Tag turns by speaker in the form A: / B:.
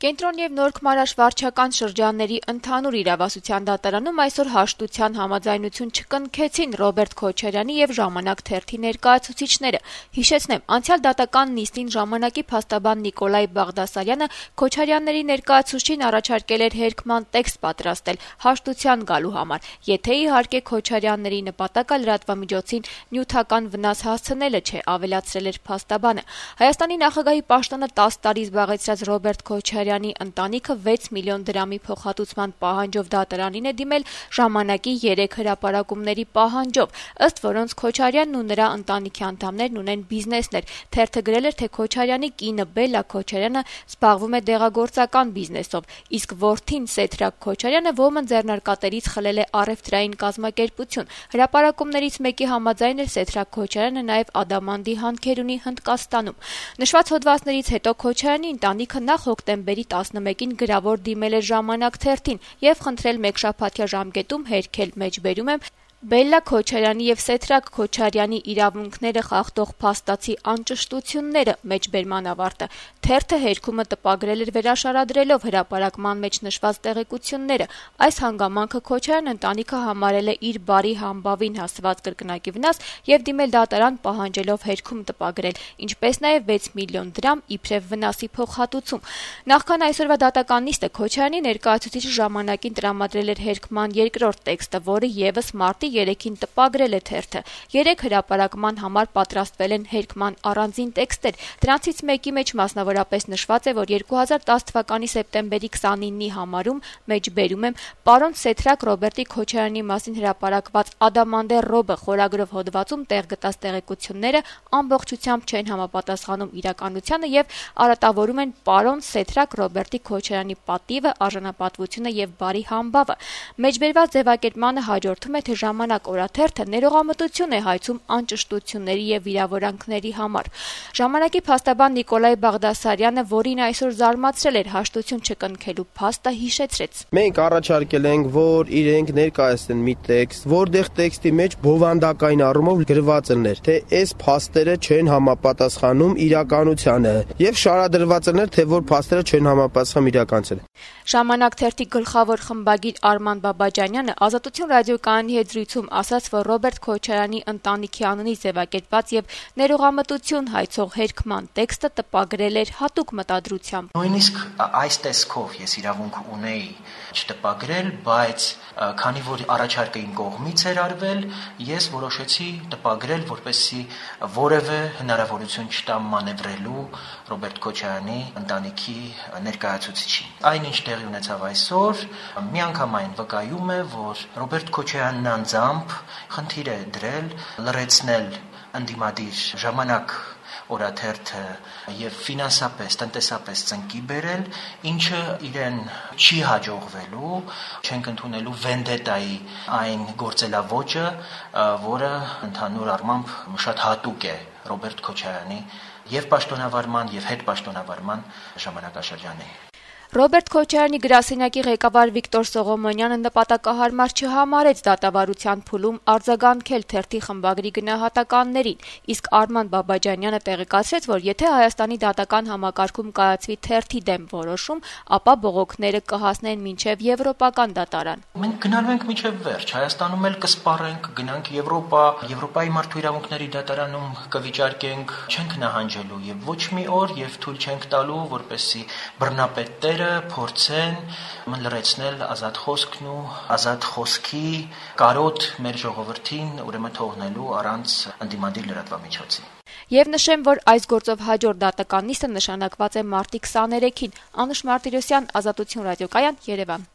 A: Կենտրոն եւ Նոր Քմարաշ վարչական շրջանների ընդհանուր իրավասության դատարանում այսօր հաշտության համաձայնություն չկնքեցին Ռոբերտ Քոչարյանի եւ Ժամանակ թերթի ներկայացուցիչները։ Հիշեցնեմ, անցյալ դատական նիստին Ժամանակի փաստաբան Նիկոլայ Բաղդասարյանը Քոչարյանների ներկայացուցչին առաջարկել էր հերքման տեքստ պատրաստել հաշտության գալու համար, եթե իհարկե Քոչարյանների նպատակը լրատվամիջոցին նյութական վնաս հասցնելը չէ, ավելացրել էր փաստաբանը։ Հայաստանի նախագահի պաշտոնը 10 տարի զբաղեցրած Ռոբերտ Քոչարյանի ընտանիքը 6 միլիոն դրամի փոխհատուցման պահանջով դատարանին է դիմել Ժամանակի 3 հրապարակումների պահանջով, ըստ որոնց Քոչարյանն ու նրա ընտանիքի անդամներն ունեն բիզնեսներ։ Թերթը գրել էր, թե Քոչարյանի կինը Բելլա Քոչարյանը զբաղվում է դեղագործական բիզնեսով, իսկ որդին Սեթրակ Քոչարյանը ոմն ձեռնարկատերից խլել է առևտրային կազմակերպություն։ Հրապարակումներից մեկի համաձայն էր Սեթրակ Քոչարյանը նաև ադամանդի հանքեր ունի Հնդկաստանում։ Նշված հոդվածներից հետո Քոչարյանի ընտանիքը նախ հոկտեմբերի 11-ին գրավոր դիմել էր Ժամանակ թերթին եւ խնդրել մեկ շաբաթյա ժամկետում հերքել, մեջբերում եմ, Բելլա Քոչարյանի եւ Սեթրակ Քոչարյանի իրավունքները խախտող փաստացի անճշտությունները, մեջբերման ավարտը։ Թերթը հերքումը տպագրել էր վերաշարադրելով հրապարակման մեջ նշված տեղեկությունները։ Այս հանգամանքը Քոչարյան ընտանիքը համարել է իր բարի համբավին հասցված կրկնակի վնաս եւ դիմել դատարան պահանջելով հերքում տպագրել, ինչպես նաեւ 6 միլիոն դրամ իբրև վնասի փոխհատուցում։ Նախքան այսօրվա դատական նիստը Քոչարյանի ներկայացուցիչը Ժամանակին տրամադրել էր հերքման երկրորդ տեքստը, որը եւս մարտի 3-ին տպագրել է թերթը։ 3 հրապարակման համար պատրաստվել են հերքման առանձին տեքստեր։ Դրանցից մեկի մեջ մասնավորապես նշված է, որ 2010 թվականի սեպտեմբերի 29-ի համարում, մեջբերում եմ, պարոն Սեթրակ Ռոբերտի Քոչարյանի մասին հրապարակված Ադամանդե Ռոբը խորագրով հոդվածում տեղ գտած տեղեկությունները ամբողջությամբ չեն համապատասխանում իրականությանը եւ արատավորում են պարոն Սեթրակ Ռոբերտի Քոչարյանի պատիվը, արժանապատվությունը եւ բարի համբավը։ Մեջբերված ձևակերպմանը հաջորդում է, թե Ժամանակ օրաթերթը ներողամտություն է հայցում անճշտությունների եւ վիրավորանքների համար։ Ժամանակի փաստաբան Նիկոլայ Բաղդասարյանը, որին այսօր զարմացրել էր հաշտություն չկնքելու փաստը, հիշեցրեց.
B: Մենք առաջարկել ենք, որ իրենք ներկայացնեն մի տեքստ, որտեղ տեքստի մեջ բովանդակային առումով գրված էր, թե այս փաստերը չեն համապատասխանում իրականությանը եւ շարադրված էր, թե որ փաստերը չեն համապատասխանում իրականությանը։
A: Ժամանակ թերթի գլխավոր խմբագիր Արման Բաբաջանյանը Ազատություն ռադիոկայանի հետ զրույցում ասաց, որ Ռոբերտ Քոչարյանի ընտանիքի անունից ձևակերպված եւ ներողամտություն հայցող հերքման տեքստը տպագրել էր հատուկ մտադրությամբ։
C: Նույնիսկ այս տեսքով ես իրավունք ունեի չտպագրել, բայց քանի որ առաջարկը իմ կողմից էր արվել, ես որոշեցի տպագրել, որպեսզի որևէ հնարավորություն չտամ մանևրելու Ռոբերտ Քոչարյանի ընտանիքի ներկայացուցիչին։ Այնինչ տեղի ունեցավ այսօր, միանգամայն վկայում է, որ Ռոբերտ Քոչարյանն անձամբ խնդիր է դրել լրացնել ընդդիմադիր Ժամանակ օրաթերթը եւ ֆինանսապես, տնտեսապես ծնկի բերել, ինչը իրեն չի հաջողվելու, չենք ընդունելու վենդետայի այն գործելավոճը, որը ընդհանուր առմամբ շատ հատուկ է Ռոբերտ Քոչարյանի եւ պաշտոնավարման եւ հետպաշտոնավարման ժամանակաշրջանի։
A: Ռոբերտ Քոչարյանի գրասենյակի ղեկավար Վիկտոր Սողոմոնյանը նպատակահարմար չհամարեց դատավարության փուլում արձագանքել թերթի խմբագրի գնահատականներին, իսկ Արման Բաբաջանյանը տեղեկացրեց, որ եթե Հայաստանի դատական համակարգում կայացվի թերթի դեմ որոշում, ապա բողոքները կհասնեն մինչև եվրոպական դատարան։
C: Մենք գնալու ենք մինչև վերջ, Հայաստանում էլ կսպառենք, գնանք Եվրոպա, Եվրոպայի մարդու իրավունքների դատարանում կվիճարկենք, չենք նահանջելու եւ ոչ մի օր եւ թույլ չենք տալու, որպեսզի բռնապետները փորձեն լրացնել ազատ խոսքն ու ազատ խոսքի կարոտ մեր ժողովրդին ուրեմն թողնելու առանց ընդդիմադիր լրատվամիջոցի։
A: Եվ նշեմ, որ այս գործով հաջորդ դատական նիստը նշանակված է մարտի 23-ին։ Անուշ Մարտիրոսյան, Ազատություն ռադիոկայան, Երևան։